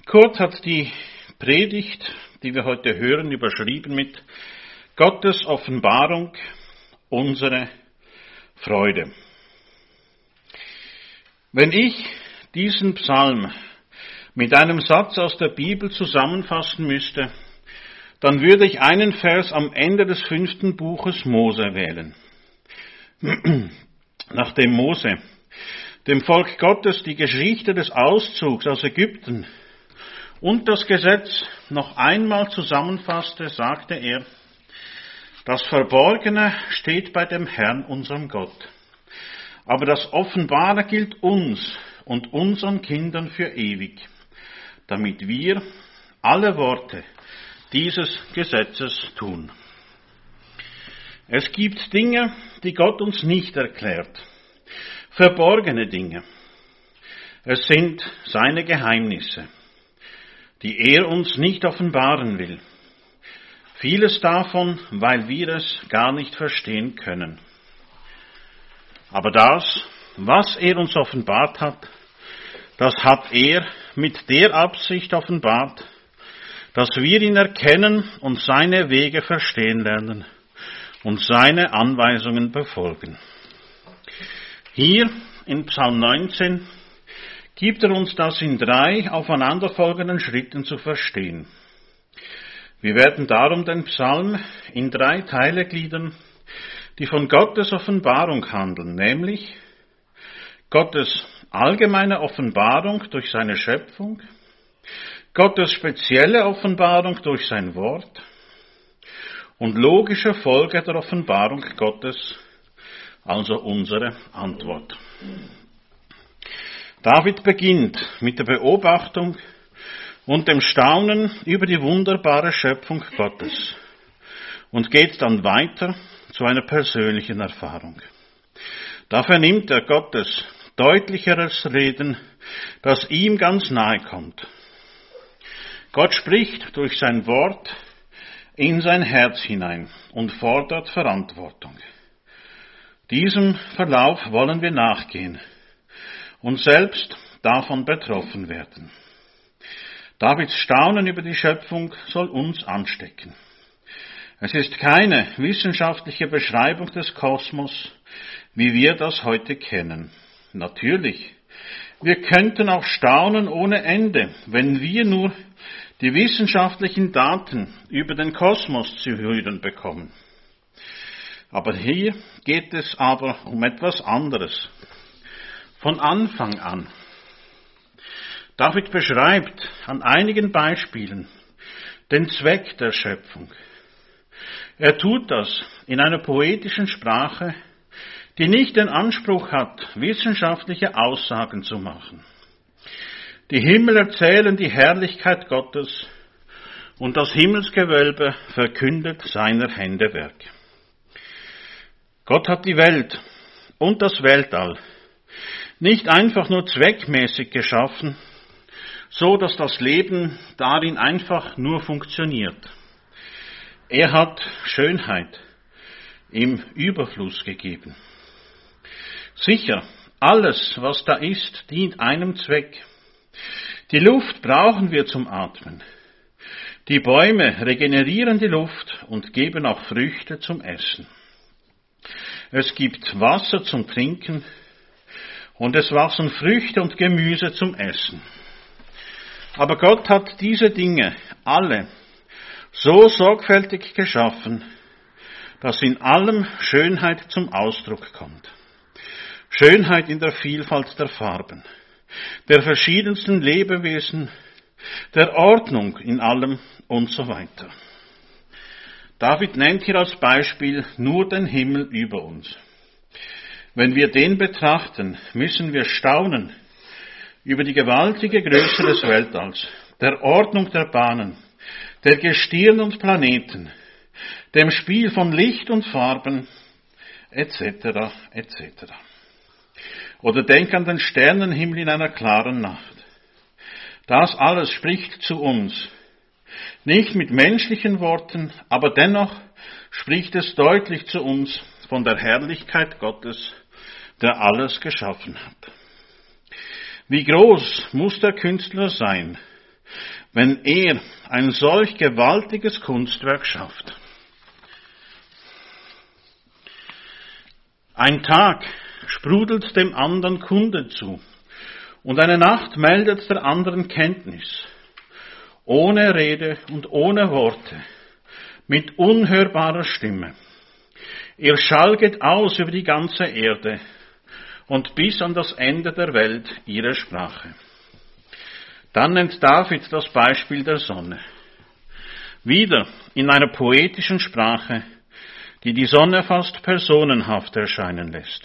Kurt hat die Predigt, die wir heute hören, überschrieben mit Gottes Offenbarung, unsere Freude. Wenn ich diesen Psalm mit einem Satz aus der Bibel zusammenfassen müsste, dann würde ich einen Vers am Ende des 5. Buches Mose wählen. Nachdem Mose dem Volk Gottes die Geschichte des Auszugs aus Ägypten und das Gesetz noch einmal zusammenfasste, sagte er, das Verborgene steht bei dem Herrn, unserem Gott. Aber das Offenbare gilt uns und unseren Kindern für ewig, damit wir alle Worte dieses Gesetzes tun. Es gibt Dinge, die Gott uns nicht erklärt, verborgene Dinge. Es sind seine Geheimnisse, die er uns nicht offenbaren will. Vieles davon, weil wir es gar nicht verstehen können. Aber das, was er uns offenbart hat, das hat er mit der Absicht offenbart, dass wir ihn erkennen und seine Wege verstehen lernen und seine Anweisungen befolgen. Hier in Psalm 19 gibt er uns das in 3 aufeinanderfolgenden Schritten zu verstehen. Wir werden darum den Psalm in 3 Teile gliedern, die von Gottes Offenbarung handeln, nämlich Gottes allgemeine Offenbarung durch seine Schöpfung, Gottes spezielle Offenbarung durch sein Wort und logische Folge der Offenbarung Gottes, also unsere Antwort. David beginnt mit der Beobachtung und dem Staunen über die wunderbare Schöpfung Gottes und geht dann weiter zu einer persönlichen Erfahrung. Da vernimmt er Gottes deutlicheres Reden, das ihm ganz nahe kommt. Gott spricht durch sein Wort in sein Herz hinein und fordert Verantwortung. Diesem Verlauf wollen wir nachgehen und selbst davon betroffen werden. Davids Staunen über die Schöpfung soll uns anstecken. Es ist keine wissenschaftliche Beschreibung des Kosmos, wie wir das heute kennen. Natürlich, wir könnten auch staunen ohne Ende, wenn wir nur die wissenschaftlichen Daten über den Kosmos zu hören bekommen. Aber hier geht es aber um etwas anderes. Von Anfang an. David beschreibt an einigen Beispielen den Zweck der Schöpfung. Er tut das in einer poetischen Sprache, die nicht den Anspruch hat, wissenschaftliche Aussagen zu machen. Die Himmel erzählen die Herrlichkeit Gottes und das Himmelsgewölbe verkündet seiner Hände Werk. Gott hat die Welt und das Weltall nicht einfach nur zweckmäßig geschaffen, so dass das Leben darin einfach nur funktioniert. Er hat Schönheit im Überfluss gegeben. Sicher, alles, was da ist, dient einem Zweck. Die Luft brauchen wir zum Atmen. Die Bäume regenerieren die Luft und geben auch Früchte zum Essen. Es gibt Wasser zum Trinken und es wachsen Früchte und Gemüse zum Essen. Aber Gott hat diese Dinge alle so sorgfältig geschaffen, dass in allem Schönheit zum Ausdruck kommt. Schönheit in der Vielfalt der Farben, der verschiedensten Lebewesen, der Ordnung in allem und so weiter. David nennt hier als Beispiel nur den Himmel über uns. Wenn wir den betrachten, müssen wir staunen über die gewaltige Größe des Weltalls, der Ordnung der Bahnen, der Gestirn und Planeten, dem Spiel von Licht und Farben, etc., etc. Oder denk an den Sternenhimmel in einer klaren Nacht. Das alles spricht zu uns. Nicht mit menschlichen Worten, aber dennoch spricht es deutlich zu uns von der Herrlichkeit Gottes, der alles geschaffen hat. Wie groß muss der Künstler sein, wenn er ein solch gewaltiges Kunstwerk schafft. Ein Tag sprudelt dem anderen Kunde zu und eine Nacht meldet der anderen Kenntnis. Ohne Rede und ohne Worte, mit unhörbarer Stimme. Ihr Schall geht aus über die ganze Erde und bis an das Ende der Welt ihre Sprache. Dann nennt David das Beispiel der Sonne. Wieder in einer poetischen Sprache, die die Sonne fast personenhaft erscheinen lässt.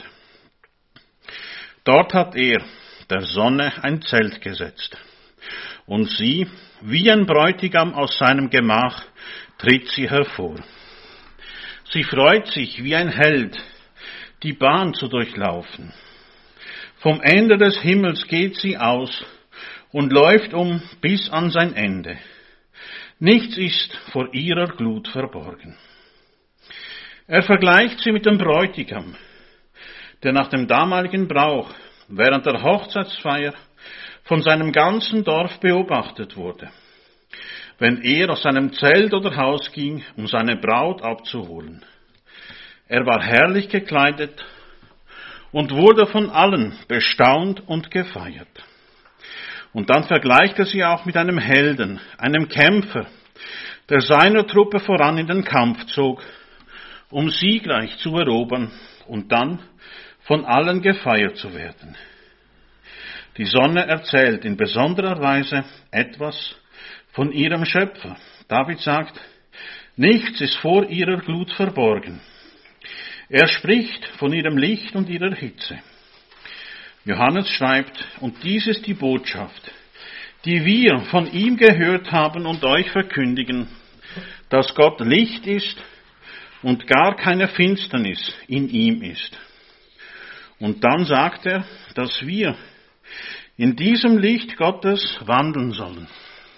Dort hat er, der Sonne, ein Zelt gesetzt. Und sie, wie ein Bräutigam aus seinem Gemach, tritt sie hervor. Sie freut sich wie ein Held, die Bahn zu durchlaufen. Vom Ende des Himmels geht sie aus und läuft bis an sein Ende. Nichts ist vor ihrer Glut verborgen. Er vergleicht sie mit dem Bräutigam, der nach dem damaligen Brauch während der Hochzeitsfeier von seinem ganzen Dorf beobachtet wurde, wenn er aus seinem Zelt oder Haus ging, um seine Braut abzuholen. Er war herrlich gekleidet und wurde von allen bestaunt und gefeiert. Und dann vergleicht er sie auch mit einem Helden, einem Kämpfer, der seiner Truppe voran in den Kampf zog, um siegreich zu erobern und dann von allen gefeiert zu werden. Die Sonne erzählt in besonderer Weise etwas von ihrem Schöpfer. David sagt, nichts ist vor ihrer Glut verborgen. Er spricht von ihrem Licht und ihrer Hitze. Johannes schreibt, und dies ist die Botschaft, die wir von ihm gehört haben und euch verkündigen, dass Gott Licht ist und gar keine Finsternis in ihm ist. Und dann sagt er, dass wir in diesem Licht Gottes wandeln sollen.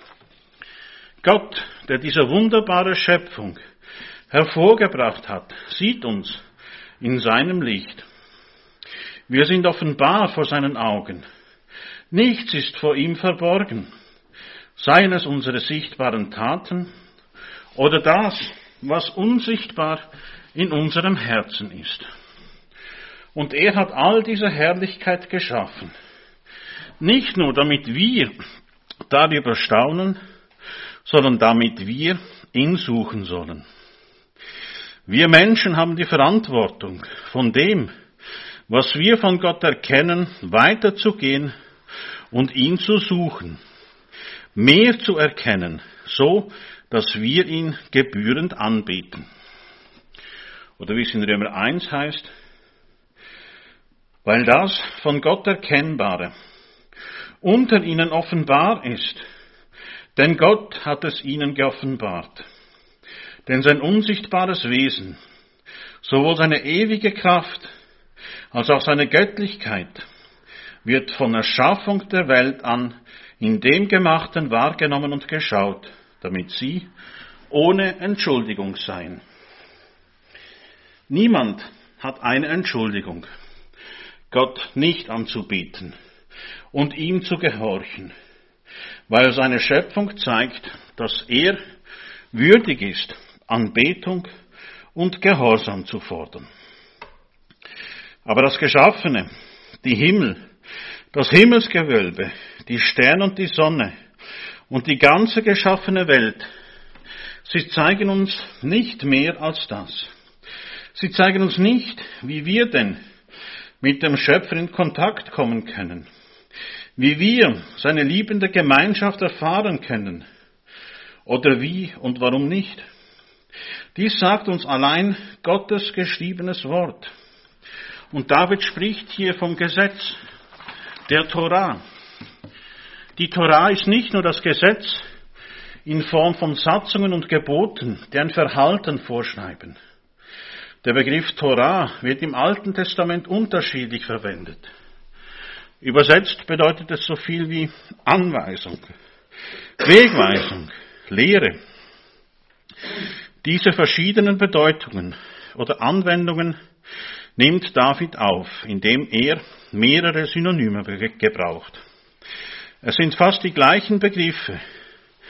Gott, der diese wunderbare Schöpfung hervorgebracht hat, sieht uns in seinem Licht. Wir sind offenbar vor seinen Augen. Nichts ist vor ihm verborgen, seien es unsere sichtbaren Taten oder das, was unsichtbar in unserem Herzen ist. Und er hat all diese Herrlichkeit geschaffen, nicht nur damit wir darüber staunen, sondern damit wir ihn suchen sollen. Wir Menschen haben die Verantwortung, von dem, was wir von Gott erkennen, weiterzugehen und ihn zu suchen, mehr zu erkennen, so dass wir ihn gebührend anbeten. Oder wie es in Römer 1 heißt, weil das von Gott Erkennbare unter ihnen offenbar ist, denn Gott hat es ihnen geoffenbart. Denn sein unsichtbares Wesen, sowohl seine ewige Kraft als auch seine Göttlichkeit, wird von Erschaffung der Welt an in dem Gemachten wahrgenommen und geschaut, damit sie ohne Entschuldigung seien. Niemand hat eine Entschuldigung, Gott nicht anzubeten und ihm zu gehorchen, weil seine Schöpfung zeigt, dass er würdig ist, Anbetung und Gehorsam zu fordern. Aber das Geschaffene, die Himmel, das Himmelsgewölbe, die Sterne und die Sonne und die ganze geschaffene Welt, sie zeigen uns nicht mehr als das. Sie zeigen uns nicht, wie wir denn mit dem Schöpfer in Kontakt kommen können, wie wir seine liebende Gemeinschaft erfahren können oder wie und warum nicht. Dies sagt uns allein Gottes geschriebenes Wort. Und David spricht hier vom Gesetz, der Torah. Die Torah ist nicht nur das Gesetz in Form von Satzungen und Geboten, die ein Verhalten vorschreiben. Der Begriff Torah wird im Alten Testament unterschiedlich verwendet. Übersetzt bedeutet es so viel wie Anweisung, Wegweisung, Lehre. Diese verschiedenen Bedeutungen oder Anwendungen nimmt David auf, indem er mehrere Synonyme gebraucht. Es sind fast die gleichen Begriffe,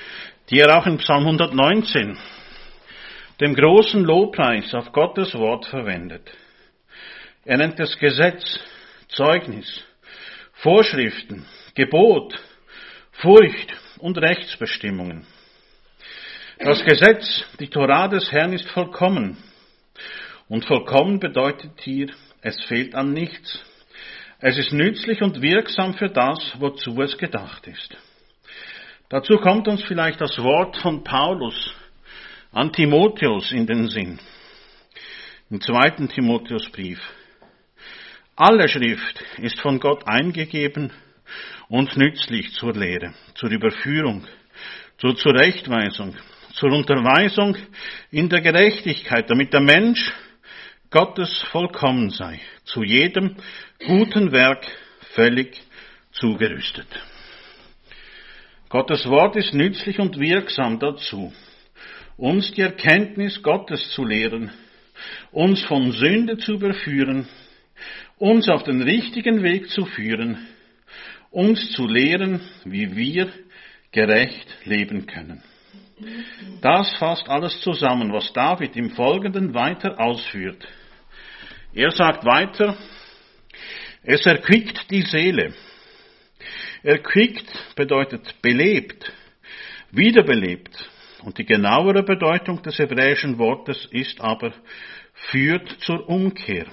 die er auch in Psalm 119, dem großen Lobpreis auf Gottes Wort verwendet. Er nennt es Gesetz, Zeugnis, Vorschriften, Gebot, Furcht und Rechtsbestimmungen. Das Gesetz, die Tora des Herrn, ist vollkommen. Und vollkommen bedeutet hier, es fehlt an nichts. Es ist nützlich und wirksam für das, wozu es gedacht ist. Dazu kommt uns vielleicht das Wort von Paulus an Timotheus in den Sinn. Im 2. Timotheusbrief. Alle Schrift ist von Gott eingegeben und nützlich zur Lehre, zur Überführung, zur Zurechtweisung, zur Unterweisung in der Gerechtigkeit, damit der Mensch Gottes vollkommen sei, zu jedem guten Werk völlig zugerüstet. Gottes Wort ist nützlich und wirksam dazu, uns die Erkenntnis Gottes zu lehren, uns von Sünde zu überführen, uns auf den richtigen Weg zu führen, uns zu lehren, wie wir gerecht leben können. Das fasst alles zusammen, was David im Folgenden weiter ausführt. Er sagt weiter, es erquickt die Seele. Erquickt bedeutet belebt, wiederbelebt. Und die genauere Bedeutung des hebräischen Wortes ist aber, führt zur Umkehr.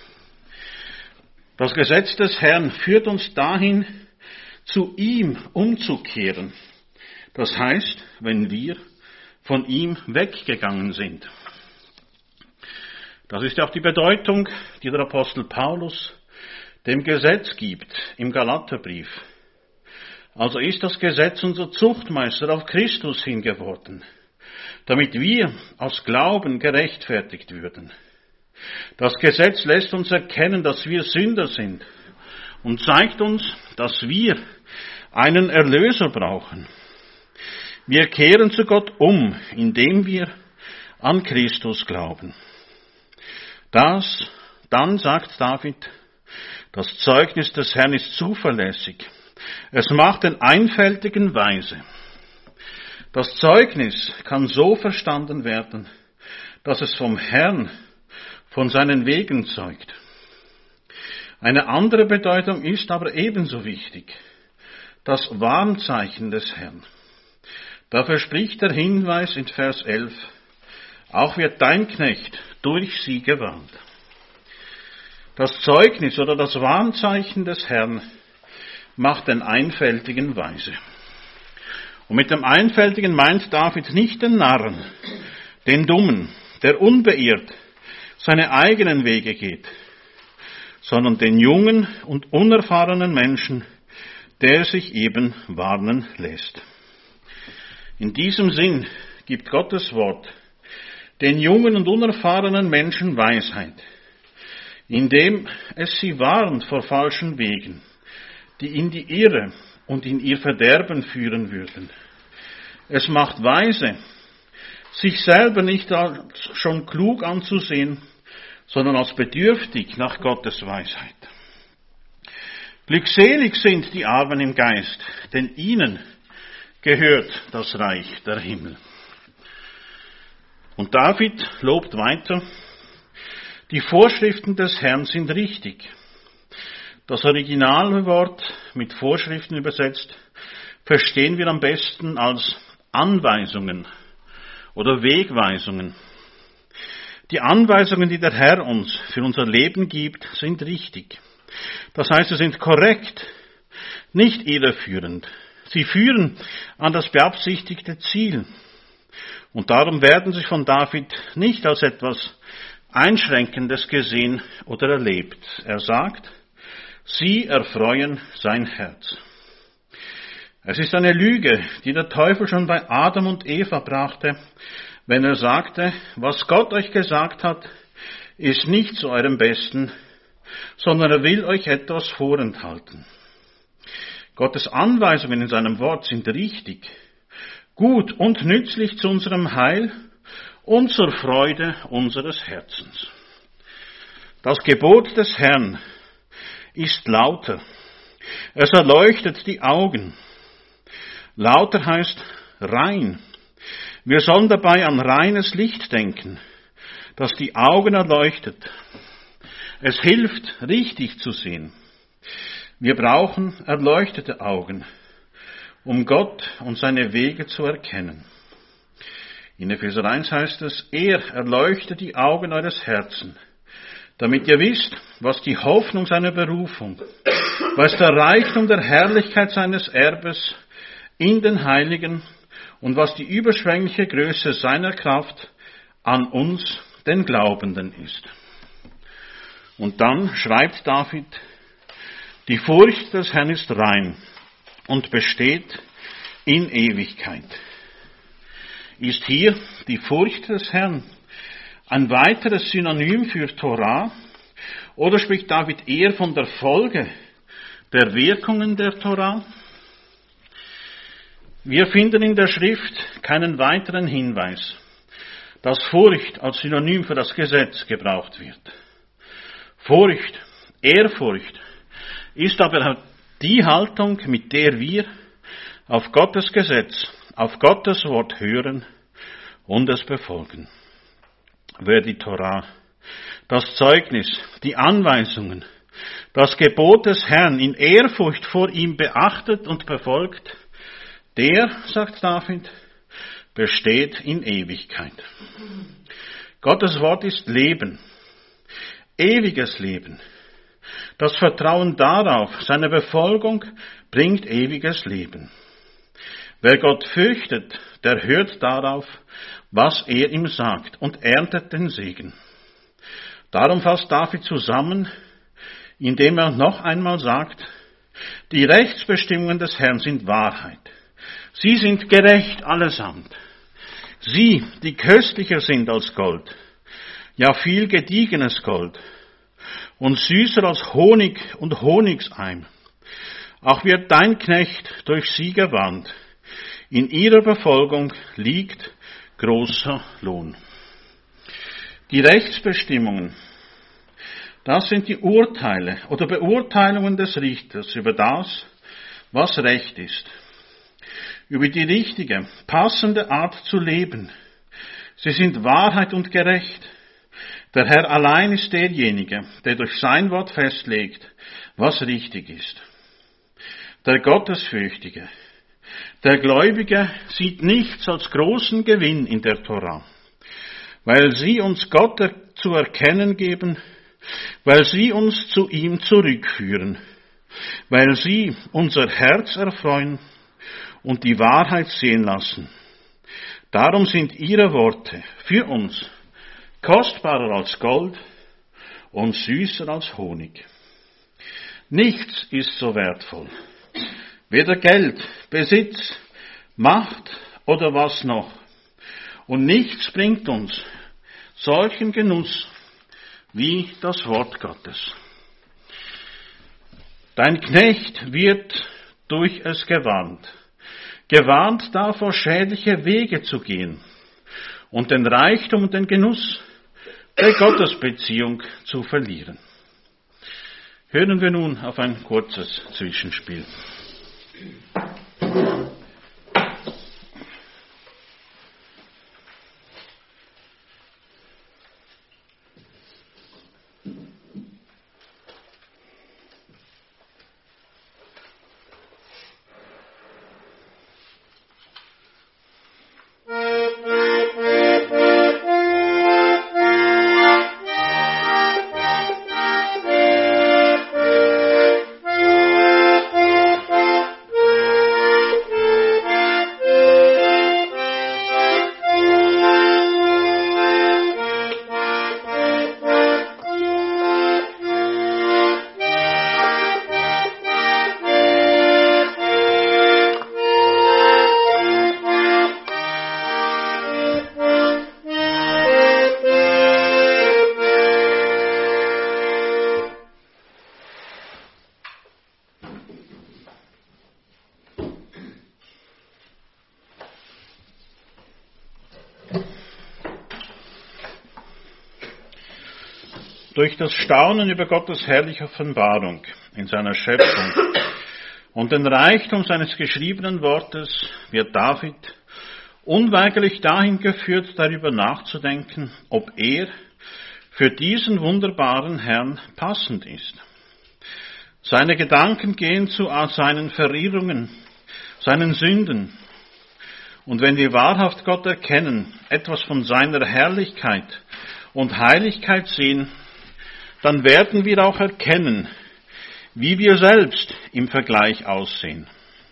Das Gesetz des Herrn führt uns dahin, zu ihm umzukehren. Das heißt, wenn wir von ihm weggegangen sind. Das ist auch die Bedeutung, die der Apostel Paulus dem Gesetz gibt im Galaterbrief. Also ist das Gesetz unser Zuchtmeister auf Christus hingeworden, damit wir aus Glauben gerechtfertigt würden. Das Gesetz lässt uns erkennen, dass wir Sünder sind und zeigt uns, dass wir einen Erlöser brauchen. Wir kehren zu Gott um, indem wir an Christus glauben. Dann sagt David, das Zeugnis des Herrn ist zuverlässig. Es macht den Einfältigen weise. Das Zeugnis kann so verstanden werden, dass es vom Herrn, von seinen Wegen zeugt. Eine andere Bedeutung ist aber ebenso wichtig. Das Warnzeichen des Herrn. Da verspricht der Hinweis in Vers 11, auch wird dein Knecht durch sie gewarnt. Das Zeugnis oder das Warnzeichen des Herrn macht den Einfältigen weise. Und mit dem Einfältigen meint David nicht den Narren, den Dummen, der unbeirrt seine eigenen Wege geht, sondern den jungen und unerfahrenen Menschen, der sich eben warnen lässt. In diesem Sinn gibt Gottes Wort den jungen und unerfahrenen Menschen Weisheit, indem es sie warnt vor falschen Wegen, die in die Irre und in ihr Verderben führen würden. Es macht weise, sich selber nicht als schon klug anzusehen, sondern als bedürftig nach Gottes Weisheit. Glückselig sind die Armen im Geist, denn ihnen gehört das Reich der Himmel. Und David lobt weiter, die Vorschriften des Herrn sind richtig. Das Originalwort mit Vorschriften übersetzt verstehen wir am besten als Anweisungen oder Wegweisungen. Die Anweisungen, die der Herr uns für unser Leben gibt, sind richtig. Das heißt, sie sind korrekt, nicht irreführend. Sie führen an das beabsichtigte Ziel. Und darum werden sie von David nicht als etwas Einschränkendes gesehen oder erlebt. Er sagt, sie erfreuen sein Herz. Es ist eine Lüge, die der Teufel schon bei Adam und Eva brachte, wenn er sagte, was Gott euch gesagt hat, ist nicht zu eurem Besten, sondern er will euch etwas vorenthalten. Gottes Anweisungen in seinem Wort sind richtig, gut und nützlich zu unserem Heil und zur Freude unseres Herzens. Das Gebot des Herrn ist lauter. Es erleuchtet die Augen. Lauter heißt rein. Wir sollen dabei an reines Licht denken, das die Augen erleuchtet. Es hilft, richtig zu sehen. Wir brauchen erleuchtete Augen, um Gott und seine Wege zu erkennen. In Epheser 1 heißt es, er erleuchtet die Augen eures Herzens, damit ihr wisst, was die Hoffnung seiner Berufung, was der Reichtum der Herrlichkeit seines Erbes in den Heiligen und was die überschwängliche Größe seiner Kraft an uns, den Glaubenden, ist. Und dann schreibt David, die Furcht des Herrn ist rein und besteht in Ewigkeit. Ist hier die Furcht des Herrn ein weiteres Synonym für Torah? Oder spricht David eher von der Folge der Wirkungen der Torah? Wir finden in der Schrift keinen weiteren Hinweis, dass Furcht als Synonym für das Gesetz gebraucht wird. Furcht, Ehrfurcht ist aber die Haltung, mit der wir auf Gottes Gesetz, auf Gottes Wort hören und es befolgen. Wer die Torah, das Zeugnis, die Anweisungen, das Gebot des Herrn in Ehrfurcht vor ihm beachtet und befolgt, der, sagt David, besteht in Ewigkeit. Gottes Wort ist Leben, ewiges Leben. Das Vertrauen darauf, seine Befolgung, bringt ewiges Leben. Wer Gott fürchtet, der hört darauf, was er ihm sagt und erntet den Segen. Darum fasst David zusammen, indem er noch einmal sagt, die Rechtsbestimmungen des Herrn sind Wahrheit. Sie sind gerecht allesamt. Sie, die köstlicher sind als Gold, ja viel gediegenes Gold und süßer als Honig und Honigseim. Auch wird dein Knecht durch sie gewarnt. In ihrer Befolgung liegt großer Lohn. Die Rechtsbestimmungen, das sind die Urteile oder Beurteilungen des Richters über das, was Recht ist, über die richtige, passende Art zu leben. Sie sind Wahrheit und gerecht. Der Herr allein ist derjenige, der durch sein Wort festlegt, was richtig ist. Der Gottesfürchtige, der Gläubige sieht nichts als großen Gewinn in der Torah, weil sie uns Gott zu erkennen geben, weil sie uns zu ihm zurückführen, weil sie unser Herz erfreuen und die Wahrheit sehen lassen. Darum sind ihre Worte für uns kostbarer als Gold und süßer als Honig. Nichts ist so wertvoll. Weder Geld, Besitz, Macht oder was noch. Und nichts bringt uns solchen Genuss wie das Wort Gottes. Dein Knecht wird durch es gewarnt. Gewarnt davor, schädliche Wege zu gehen und den Reichtum und den Genuss der Gottesbeziehung zu verlieren. Hören wir nun auf ein kurzes Zwischenspiel. Durch das Staunen über Gottes herrliche Offenbarung in seiner Schöpfung und den Reichtum seines geschriebenen Wortes wird David unweigerlich dahin geführt, darüber nachzudenken, ob er für diesen wunderbaren Herrn passend ist. Seine Gedanken gehen zu seinen Verirrungen, seinen Sünden. Und wenn wir wahrhaft Gott erkennen, etwas von seiner Herrlichkeit und Heiligkeit sehen, dann werden wir auch erkennen, wie wir selbst im Vergleich aussehen.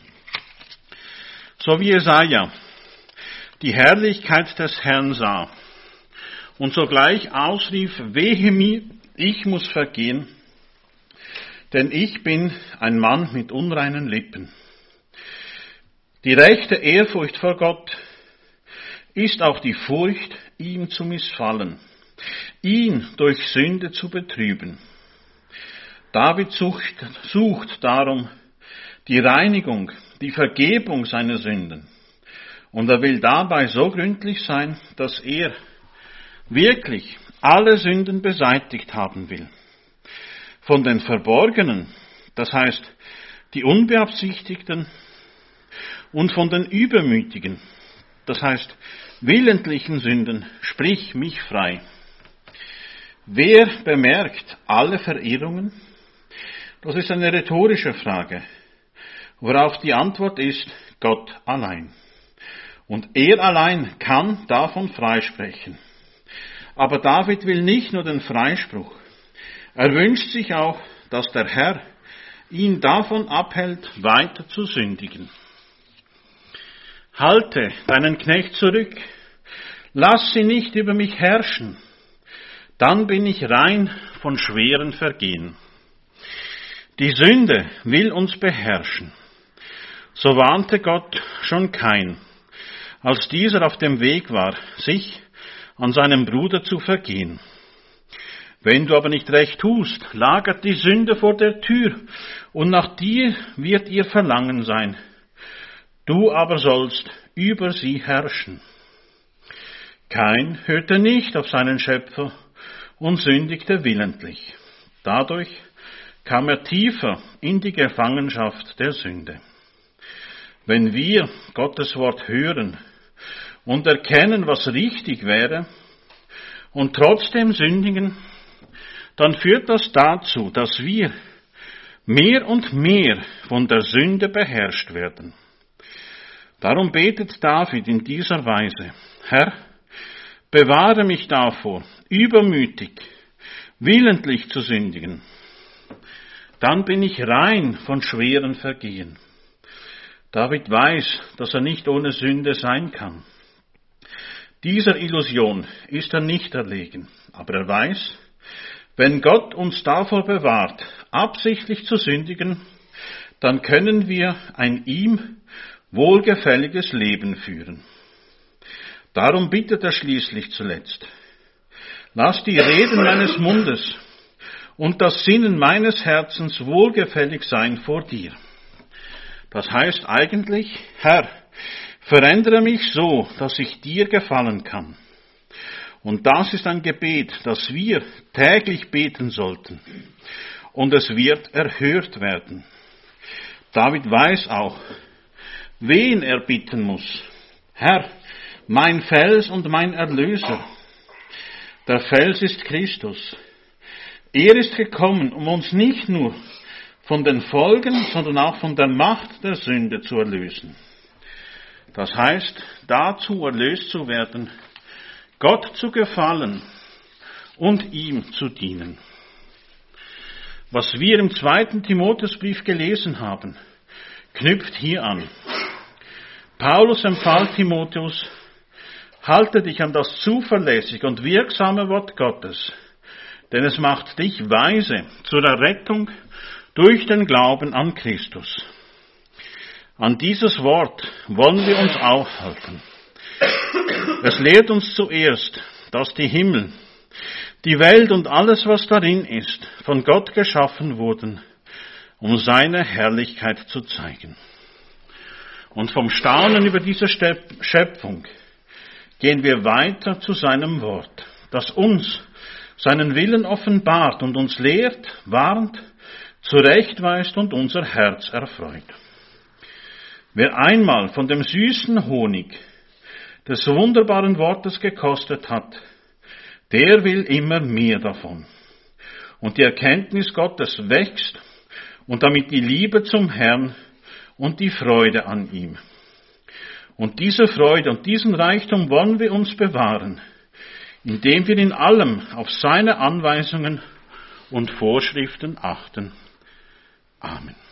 So wie Jesaja die Herrlichkeit des Herrn sah und sogleich ausrief, wehe mir, ich muss vergehen, denn ich bin ein Mann mit unreinen Lippen. Die rechte Ehrfurcht vor Gott ist auch die Furcht, ihm zu missfallen, ihn durch Sünde zu betrüben. David sucht darum die Reinigung, die Vergebung seiner Sünden. Und er will dabei so gründlich sein, dass er wirklich alle Sünden beseitigt haben will. Von den verborgenen, das heißt die unbeabsichtigten, und von den übermütigen, das heißt willentlichen Sünden, sprich mich frei. Wer bemerkt alle Verirrungen? Das ist eine rhetorische Frage, worauf die Antwort ist, Gott allein. Und er allein kann davon freisprechen. Aber David will nicht nur den Freispruch. Er wünscht sich auch, dass der Herr ihn davon abhält, weiter zu sündigen. Halte deinen Knecht zurück, lass sie nicht über mich herrschen, dann bin ich rein von schweren Vergehen. Die Sünde will uns beherrschen. So warnte Gott schon Kain, als dieser auf dem Weg war, sich an seinem Bruder zu vergehen. Wenn du aber nicht recht tust, lagert die Sünde vor der Tür, und nach dir wird ihr Verlangen sein. Du aber sollst über sie herrschen. Kain hörte nicht auf seinen Schöpfer und sündigte willentlich. Dadurch kam er tiefer in die Gefangenschaft der Sünde. Wenn wir Gottes Wort hören und erkennen, was richtig wäre, und trotzdem sündigen, dann führt das dazu, dass wir mehr und mehr von der Sünde beherrscht werden. Darum betet David in dieser Weise, Herr, bewahre mich davor, übermütig, willentlich zu sündigen. Dann bin ich rein von schweren Vergehen. David weiß, dass er nicht ohne Sünde sein kann. Dieser Illusion ist er nicht erlegen, aber er weiß, wenn Gott uns davor bewahrt, absichtlich zu sündigen, dann können wir ein ihm wohlgefälliges Leben führen. Darum bittet er schließlich zuletzt, lass die Reden meines Mundes und das Sinnen meines Herzens wohlgefällig sein vor dir. Das heißt eigentlich, Herr, verändere mich so, dass ich dir gefallen kann. Und das ist ein Gebet, das wir täglich beten sollten. Und es wird erhört werden. David weiß auch, wen er bitten muss. Herr, mein Fels und mein Erlöser. Der Fels ist Christus. Er ist gekommen, um uns nicht nur von den Folgen, sondern auch von der Macht der Sünde zu erlösen. Das heißt, dazu erlöst zu werden, Gott zu gefallen und ihm zu dienen. Was wir im 2. Timotheusbrief gelesen haben, knüpft hier an. Paulus empfahl Timotheus, halte dich an das zuverlässige und wirksame Wort Gottes, denn es macht dich weise zur Errettung durch den Glauben an Christus. An dieses Wort wollen wir uns aufhalten. Es lehrt uns zuerst, dass die Himmel, die Welt und alles, was darin ist, von Gott geschaffen wurden, um seine Herrlichkeit zu zeigen. Und vom Staunen über diese Schöpfung gehen wir weiter zu seinem Wort, das uns seinen Willen offenbart und uns lehrt, warnt, zurechtweist und unser Herz erfreut. Wer einmal von dem süßen Honig des wunderbaren Wortes gekostet hat, der will immer mehr davon. Und die Erkenntnis Gottes wächst und damit die Liebe zum Herrn und die Freude an ihm. Und diese Freude und diesen Reichtum wollen wir uns bewahren, indem wir in allem auf seine Anweisungen und Vorschriften achten. Amen.